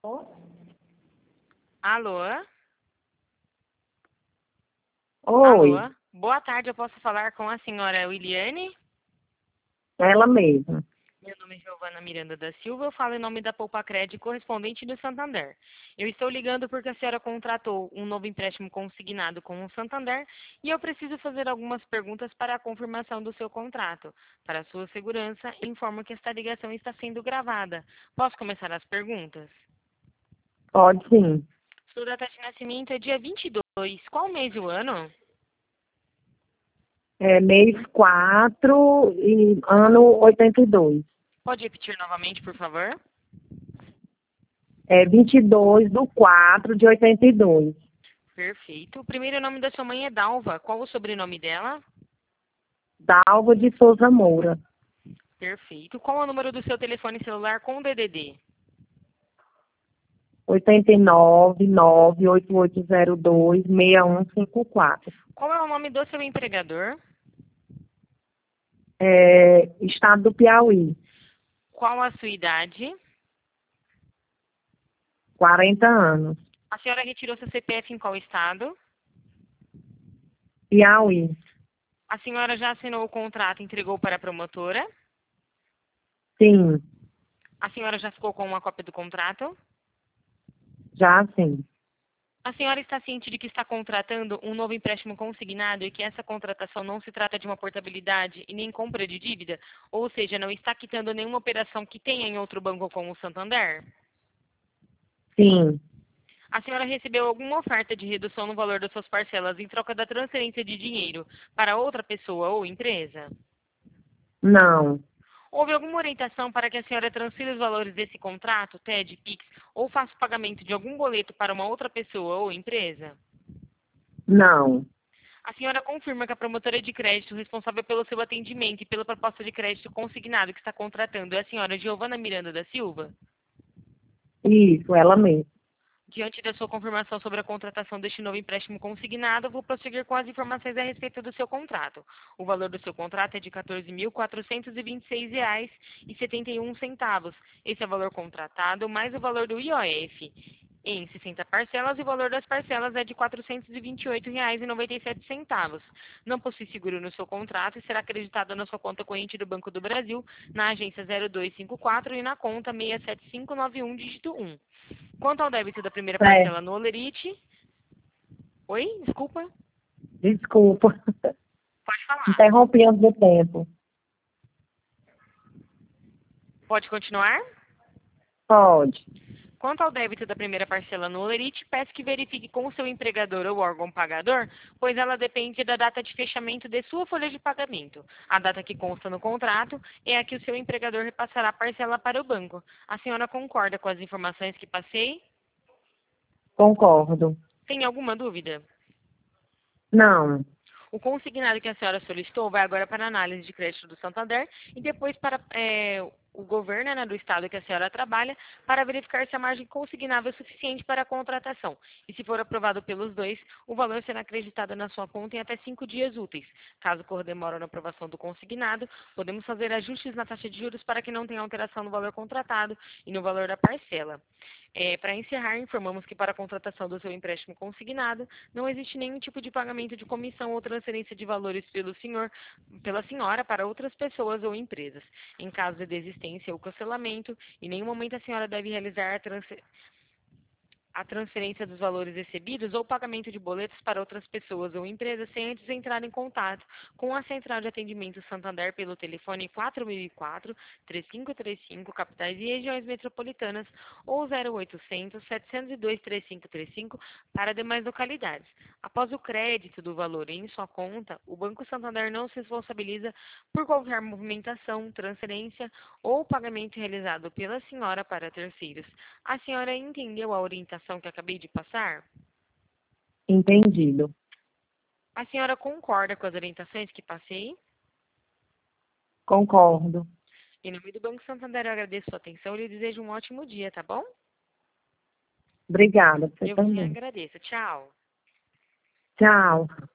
Alô? Oi, Alô? Boa tarde, eu posso falar com a senhora Williane? ela mesma. Meu nome é Giovana Miranda da Silva, eu falo em nome da Poupa-Cred, correspondente do Santander. Eu estou ligando porque a senhora contratou um novo empréstimo consignado com o Santander e eu preciso fazer algumas perguntas para a confirmação do seu contrato. Para a sua segurança, informo que esta ligação está sendo gravada. Posso começar as perguntas? Pode sim. Sua data de nascimento é dia 22. Qual mês e o ano? É mês 4 e ano 82. Pode repetir novamente, por favor? É 22/4/82. Perfeito. O primeiro nome da sua mãe é Dalva. Qual o sobrenome dela? Dalva de Souza Moura. Perfeito. Qual é o número do seu telefone celular com DDD? 89/98802/6154. Qual é o nome do seu empregador? Estado do Piauí. Qual a sua idade? 40 anos. A senhora retirou seu CPF em qual estado? Piauí. A senhora já assinou o contrato e entregou para a promotora? Sim, A senhora já ficou com uma cópia do contrato? já sim. A senhora está ciente de que está contratando um novo empréstimo consignado e que essa contratação não se trata de uma portabilidade e nem compra de dívida? Ou seja, não está quitando nenhuma operação que tenha em outro banco como o Santander? Sim, A senhora recebeu alguma oferta de redução no valor das suas parcelas em troca da transferência de dinheiro para outra pessoa ou empresa? não, Houve alguma orientação para que a senhora transfira os valores desse contrato, TED, PIX, ou faça o pagamento de algum boleto para uma outra pessoa ou empresa? não. A senhora confirma que a promotora de crédito responsável pelo seu atendimento e pela proposta de crédito consignado que está contratando é a senhora Giovana Miranda da Silva? Isso, ela mesma. Diante da sua confirmação sobre a contratação deste novo empréstimo consignado, vou prosseguir com as informações a respeito do seu contrato. O valor do seu contrato é de R$ 14.426,71. Esse é o valor contratado, mais o valor do IOF em 60 parcelas e o valor das parcelas é de R$ 428,97. Não possui seguro no seu contrato e será acreditado na sua conta corrente do Banco do Brasil, na agência 0254 e na conta 67591, dígito 1. Quanto ao débito da primeira É, parcela no Olerite... Oi? Desculpa. desculpa, Pode falar. interrompendo o tempo. Pode continuar? Pode. Quanto ao débito da primeira parcela no Olerite, peço que verifique com o seu empregador ou órgão pagador, pois ela depende da data de fechamento de sua folha de pagamento. A data que consta no contrato é a que o seu empregador repassará a parcela para o banco. A senhora concorda com as informações que passei? Concordo. Tem alguma dúvida? Não, O consignado que a senhora solicitou vai agora para a análise de crédito do Santander e depois para o governo, né, do estado que a senhora trabalha, para verificar se a margem consignável é suficiente para a contratação. E se for aprovado pelos dois, o valor será acreditado na sua conta em até 5 dias úteis. Caso ocorra demora na aprovação do consignado, podemos fazer ajustes na taxa de juros para que não tenha alteração no valor contratado e no valor da parcela. Para encerrar, informamos que para a contratação do seu empréstimo consignado, não existe nenhum tipo de pagamento de comissão ou transferência de valores pela senhora para outras pessoas ou empresas. Em caso de desistência ou cancelamento, em nenhum momento a senhora deve realizar a transferência dos valores recebidos ou pagamento de boletos para outras pessoas ou empresas sem antes entrar em contato com a Central de Atendimento Santander pelo telefone 4004-3535, capitais e regiões metropolitanas, ou 0800-702-3535 para demais localidades. Após o crédito do valor em sua conta, o Banco Santander não se responsabiliza por qualquer movimentação, transferência ou pagamento realizado pela senhora para terceiros. A senhora entendeu a orientação que acabei de passar? entendido. A senhora concorda com as orientações que passei? Concordo. Em nome do Banco Santander, eu agradeço a sua atenção e lhe desejo um ótimo dia, tá bom? Obrigada, você Eu que também. agradeço. Tchau. Tchau.